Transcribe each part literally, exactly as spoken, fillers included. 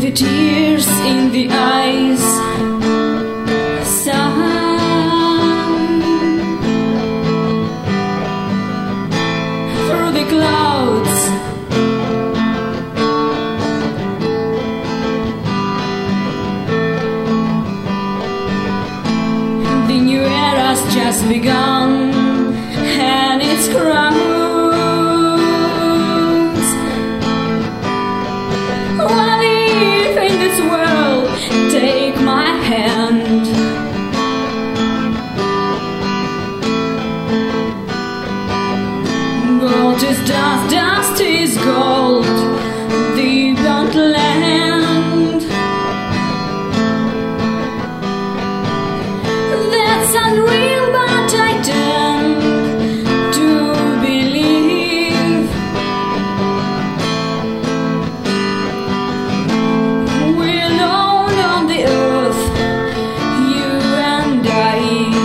the tears in the eyes. Sun through the clouds. The new era's just begun, and it's crowns. What if in this world, take my hand? Gold is dust, dust is gold, the burnt land. That's unreal, but I tend to believe. We're alone on the earth, you and I.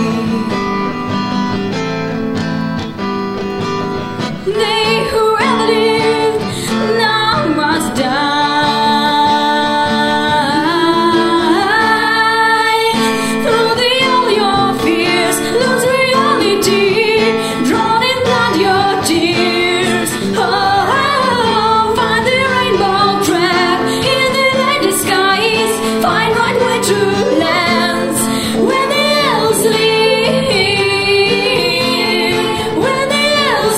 They who ever lived now must die. Through the all your fears, lose reality, drawn in blood your tears. Oh, find the rainbow trap in the night skies. Find right way to lands where the elves live, where the elves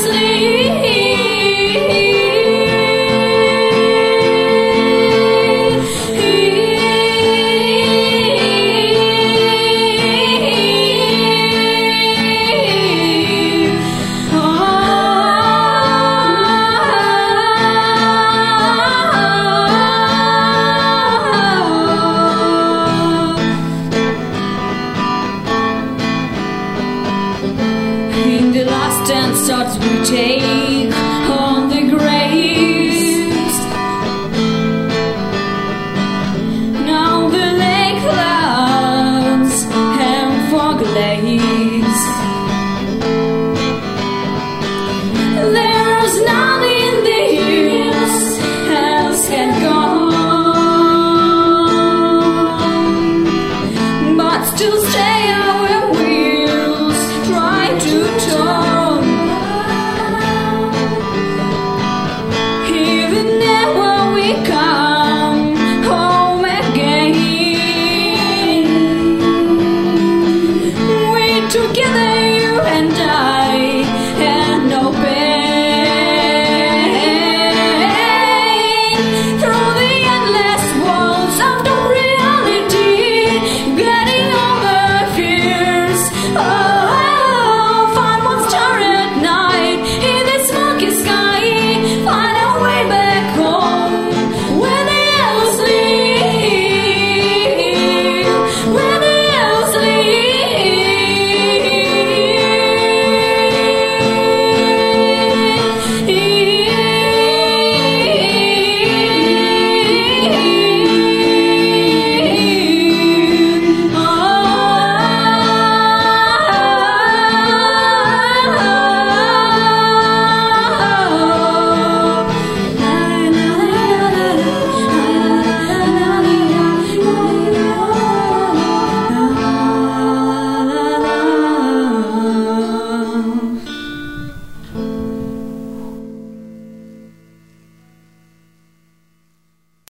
in the last ten shots we take.